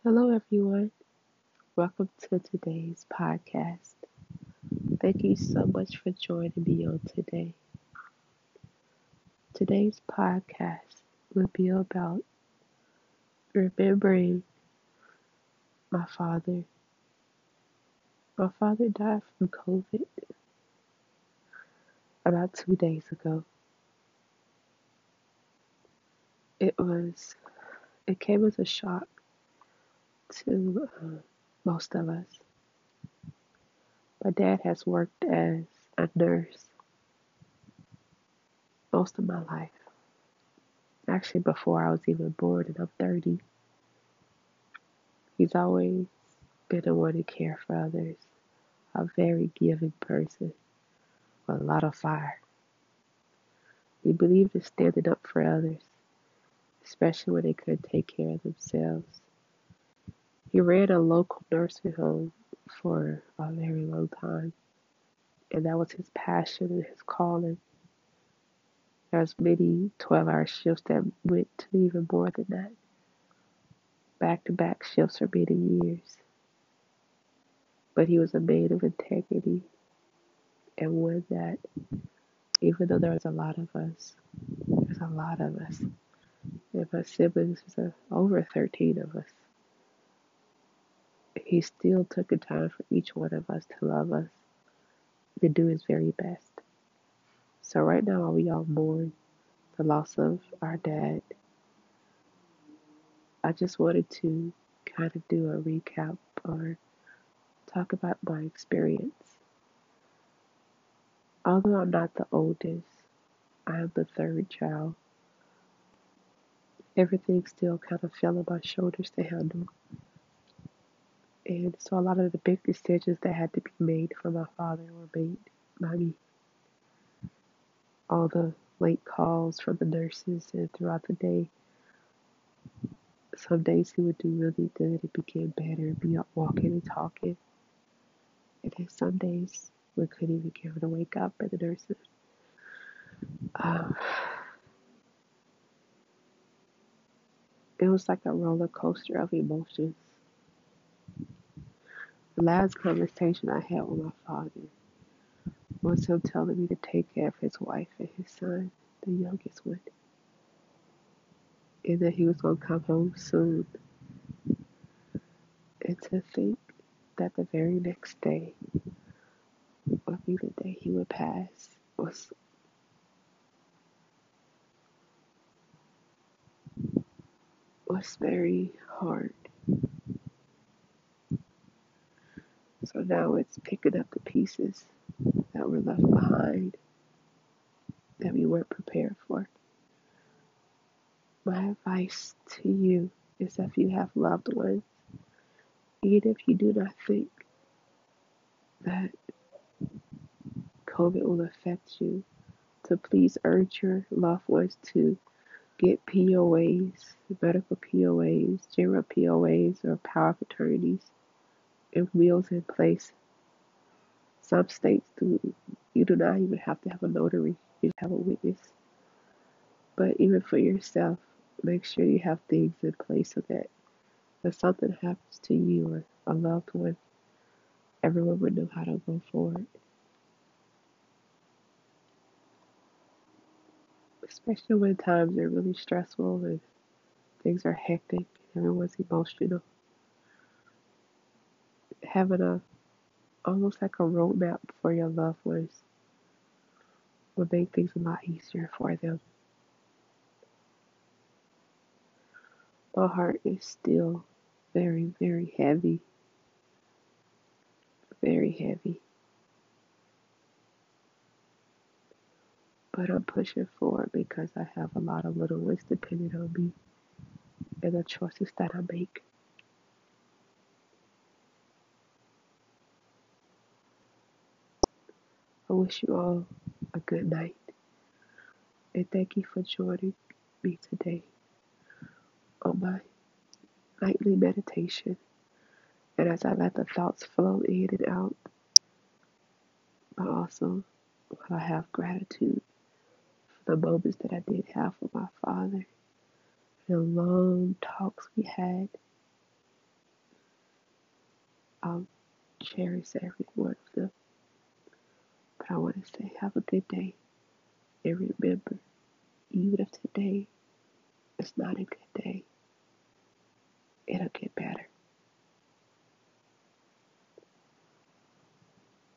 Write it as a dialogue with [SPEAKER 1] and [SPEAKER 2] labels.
[SPEAKER 1] Hello, everyone. Welcome to today's podcast. Thank you so much for joining me on today. Today's podcast will be about remembering my father. My father died from COVID about 2 days ago. It was, it came as a shock to most of us. My dad has worked as a nurse most of my life. Actually, before I was even born, and I'm 30. He's always been the one to care for others, a very giving person with a lot of fire. He believed in standing up for others, especially when they couldn't take care of themselves. He ran a local nursing home for a very long time, and that was his passion and his calling. There was many 12-hour shifts that went to even more than that, back-to-back shifts for many years. But he was a man of integrity and one that, even though there was a lot of us, there's a lot of us, and my siblings was over 13 of us. He still took the time for each one of us to love us, to do his very best. So right now, while we all mourn the loss of our dad, I just wanted to kind of do a recap or talk about my experience. Although I'm not the oldest, I am the third child. Everything still kind of fell on my shoulders to handle. And so a lot of the big decisions that had to be made for my father were made by me. All the late calls from the nurses and throughout the day. Some days he would do really good and became better and be up walking and talking. And then some days we couldn't even get him to wake up at the nurses. Um, it was like a roller coaster of emotions. The last conversation I had with my father was him telling me to take care of his wife and his son, the youngest one, and that he was going to come home soon. And to think that the very next day would be the day he would pass was very hard. So now it's picking up the pieces that were left behind that we weren't prepared for. My advice to you is that if you have loved ones, even if you do not think that COVID will affect you, to please urge your loved ones to get POAs, medical POAs, general POAs, or power of attorneys and wills in place. Some states do, you do not even have to have a notary, you just have a witness. But even for yourself, make sure you have things in place so that if something happens to you or a loved one, everyone would know how to go forward. Especially when times are really stressful and things are hectic, everyone's emotional. Having a almost like a roadmap for your loved ones will make things a lot easier for them. My heart is still very, very heavy, very heavy. But I'm pushing forward because I have a lot of little ones depending on me and the choices that I make. I wish you all a good night and thank you for joining me today on my nightly meditation. And as I let the thoughts flow in and out, but also I have gratitude for the moments that I did have with my father, the long talks we had, I'll cherish every one of them. But I want to say, have a good day. And remember, even if today is not a good day,